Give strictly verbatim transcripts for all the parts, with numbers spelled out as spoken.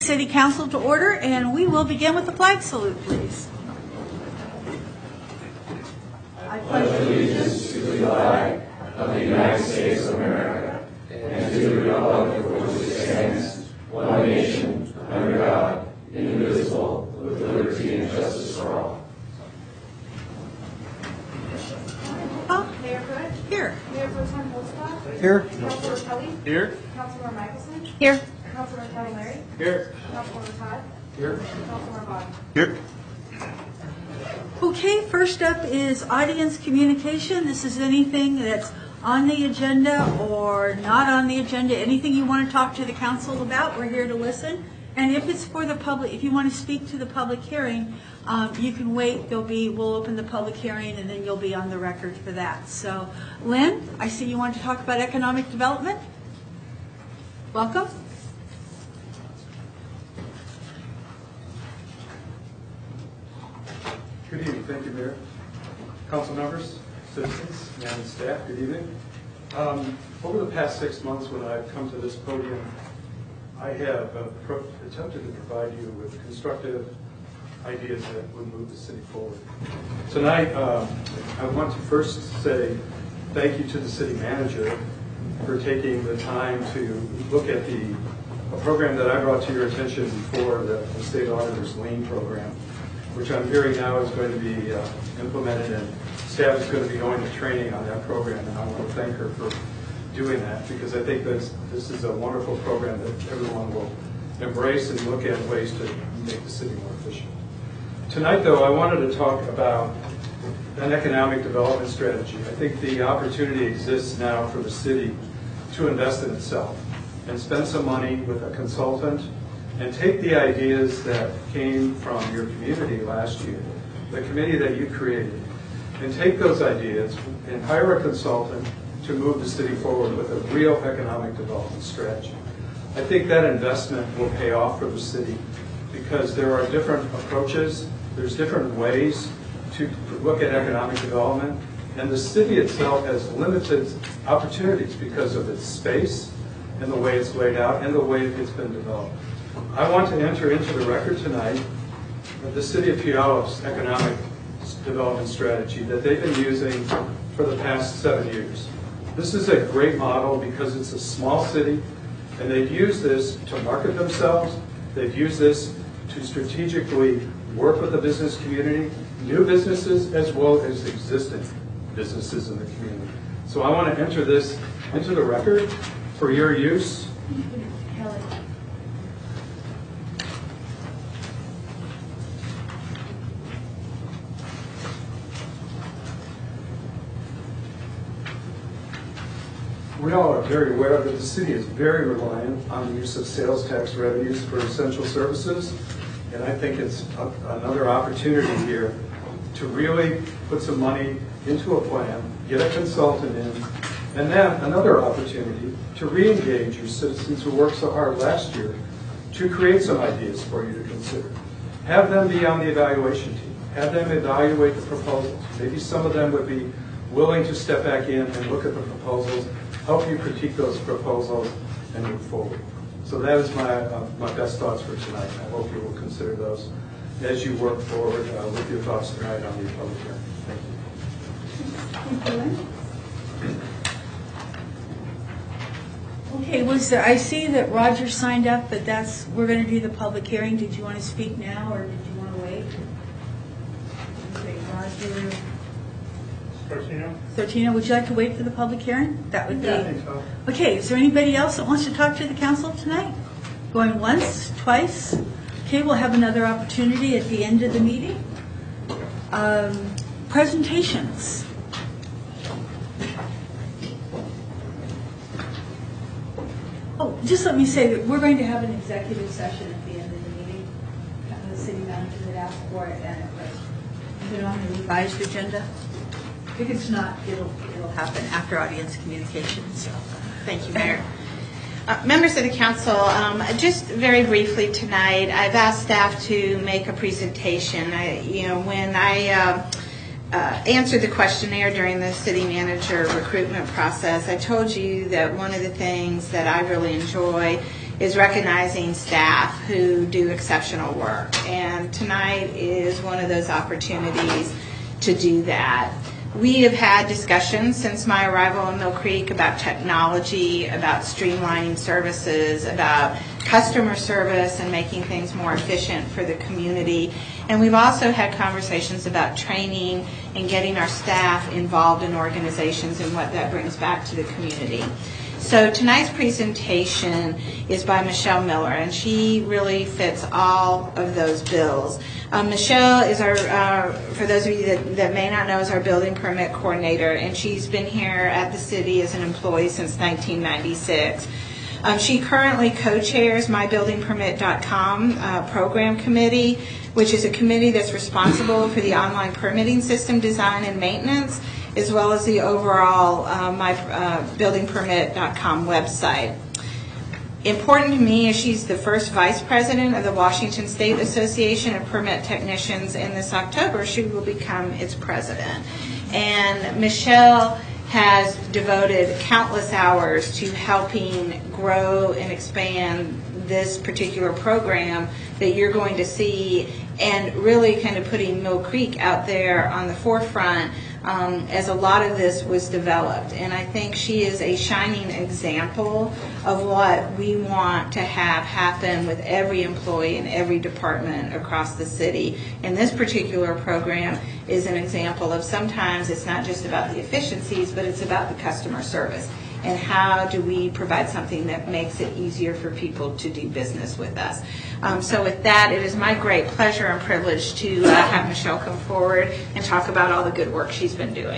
City Council to order, and we will begin with the flag salute, please. I pledge allegiance to the flag of the United States of America and to the republic for which it stands, one nation, under God, indivisible, with liberty and justice for all. Oh, Mayor Hood. here. Mayor Pro Tem Holzbach. Here. Councilor Kelly. Here. Councilor Michelson. Here. Councilor Cavallari. Here. Councilor Todd. Here. Councilor Vaughn. Here. Okay, first up is audience communication. This is anything that's on the agenda or not on the agenda, anything you want to talk to the council about, we're here to listen. And if it's for the public, if you want to speak to the public hearing, um, you can wait. There'll be, we'll open the public hearing and then you'll be on the record for that. So, Lynn, I see you want to talk about economic development. Welcome. Good evening. Thank you, Mayor. Council members, citizens, and staff, good evening. Um, over the past six months when I've come to this podium, I have uh, pro attempted to provide you with constructive ideas that would move the city forward. Tonight, um, I want to first say thank you to the city manager for taking the time to look at the a program that I brought to your attention before, the, the state auditor's lien program, which I'm hearing now is going to be uh, implemented, and staff is going to be going to training on that program, and I want to thank her for doing that, because I think that this is a wonderful program that everyone will embrace and look at ways to make the city more efficient. Tonight, though, I wanted to talk about an economic development strategy. I think the opportunity exists now for the city to invest in itself and spend some money with a consultant and take the ideas that came from your community last year, the committee that you created, and take those ideas and hire a consultant to move the city forward with a real economic development strategy. I think that investment will pay off for the city because there are different approaches, there's different ways to look at economic development, and the city itself has limited opportunities because of its space and the way it's laid out and the way it's been developed. I want to enter into the record tonight the City of Puyallup economic development strategy that they've been using for the past seven years. This is a great model because it's a small city, and they've used this to market themselves. They've used this to strategically work with the business community, new businesses as well as existing businesses in the community. So I want to enter this into the record for your use. We all are very aware that the city is very reliant on the use of sales tax revenues for essential services, and I think it's a, another opportunity here to really put some money into a plan, get a consultant in, and then another opportunity to re-engage your citizens who worked so hard last year to create some ideas for you to consider. Have them be on the evaluation team. Have them evaluate the proposals. Maybe some of them would be willing to step back in and look at the proposals, help you critique those proposals, and move forward. So that is my, uh, my best thoughts for tonight. I hope you will consider those as you work forward uh, with your thoughts tonight on the public hearing. Thank you. Thank you, Lynn. Okay, was there, I see that Roger signed up, but that's, we're going to do the public hearing. Did you want to speak now, or did you want to wait? Okay, Roger. Thirtino? Thirtino, would you like to wait for the public hearing? That would be. Yeah, I think so. Okay, is there anybody else that wants to talk to the council tonight? Going once, twice? Okay, we'll have another opportunity at the end of the meeting. Um, presentations. Oh, just let me say that we're going to have an executive session at the end of the meeting. The city manager had asked for it, and it was put on the revised agenda. If it's not, it'll it'll happen after audience communication. So, thank you, Mayor. Uh, members of the council, um, just very briefly tonight, I've asked staff to make a presentation. I, you know, when I uh, uh, answered the questionnaire during the city manager recruitment process, I told you that one of the things that I really enjoy is recognizing staff who do exceptional work. And tonight is one of those opportunities to do that. We have had discussions since my arrival in Mill Creek about technology, about streamlining services, about customer service and making things more efficient for the community. And we've also had conversations about training and getting our staff involved in organizations and what that brings back to the community. So tonight's presentation is by Michelle Miller, and she really fits all of those bills. Um, Michelle is our, uh, for those of you that, that may not know, is our building permit coordinator, and she's been here at the city as an employee since nineteen ninety-six. Um, she currently co-chairs my building permit dot com uh, program committee, which is a committee that's responsible for the online permitting system design and maintenance, as well as the overall uh, my uh, building permit dot com website. Important to me is she's the first vice president of the Washington State Association of Permit Technicians, and this October she will become its president. And Michelle has devoted countless hours to helping grow and expand this particular program that you're going to see, and really kind of putting Mill Creek out there on the forefront um, as a lot of this was developed. And I think she is a shining example of what we want to have happen with every employee in every department across the city. And this particular program is an example of sometimes it's not just about the efficiencies, but it's about the customer service. And how do we provide something that makes it easier for people to do business with us? Um, so with that, it is my great pleasure and privilege to uh, have Michelle come forward and talk about all the good work she's been doing.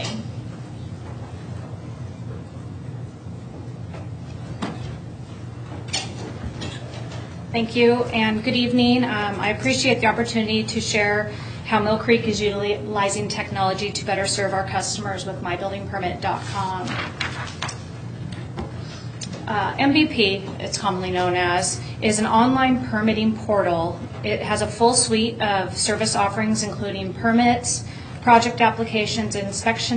Thank you, and good evening. Um, I appreciate the opportunity to share how Mill Creek is utilizing technology to better serve our customers with my building permit dot com. Uh, M B P, it's commonly known as, is an online permitting portal. It has a full suite of service offerings, including permits, project applications, inspection